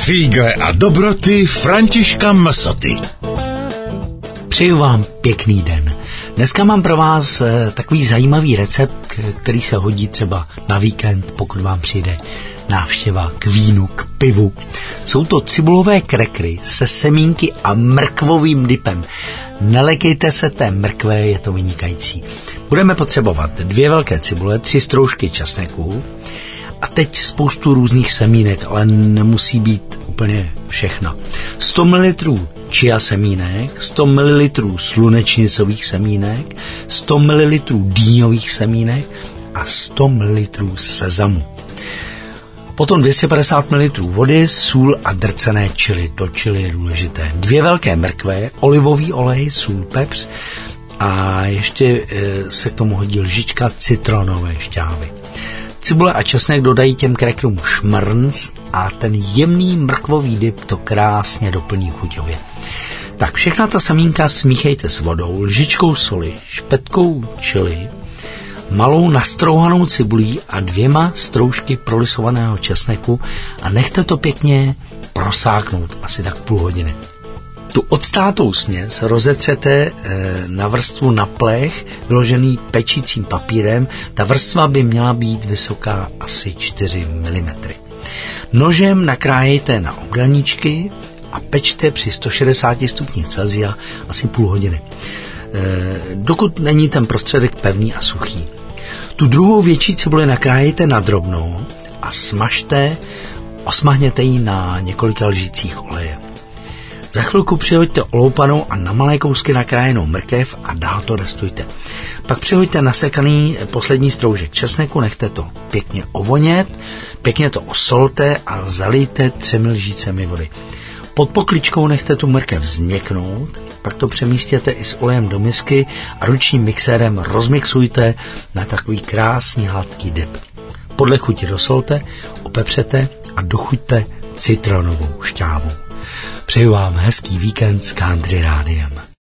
Fígle a dobroty Františka Msoty. Přeju vám pěkný den. Dneska mám pro vás takový zajímavý recept, který se hodí třeba na víkend, pokud vám přijde návštěva k vínu, k pivu. Jsou to cibulové krekry se semínky a mrkvovým dipem. Nelekejte se té mrkve, je to vynikající. Budeme potřebovat 2 velké cibule, 3 stroužky česneku a teď spoustu různých semínek, ale nemusí být úplně všechno. 100 ml chia semínek, 100 ml slunečnicových semínek, 100 ml dýňových semínek a 100 ml sezamu. Potom 250 ml vody, sůl a drcené chili. To chili je důležité. 2 velké mrkve, olivový olej, sůl, pepř a ještě se k tomu hodí lžička citronové šťávy. Cibule a česnek dodají těm krekrům šmrnc a ten jemný mrkvový dip to krásně doplní chuťově. Tak všechna ta semínka smíchejte s vodou, lžičkou soli, špetkou chili, malou nastrouhanou cibulí a 2 stroužky prolisovaného česneku a nechte to pěkně prosáknout asi tak půl hodiny. Tu odstátou směs rozetřete na vrstvu na plech, vyložený pečícím papírem. Ta vrstva by měla být vysoká asi 4 mm. Nožem nakrájejte na obdélníčky a pečte při 160 stupních Celsia asi půl hodiny, dokud není ten prostředek pevný a suchý. Tu druhou větší cibuli nakrájejte na drobnou a osmahněte ji na několika lžících oleje. Za chvilku přihoďte oloupanou a na malé kousky nakrájenou mrkev a dál to restujte. Pak přihoďte nasekaný poslední stroužek česneku, nechte to pěkně ovonět, pěkně to osolte a zalijte 3 lžícemi vody. Pod pokličkou nechte tu mrkev změknout, pak to přemístěte i s olejem do misky a ručním mixérem rozmixujte na takový krásný hladký dip. Podle chuti dosolte, opepřete a dochuťte citronovou šťávou. Přeju vám hezký víkend s Country Rádiem.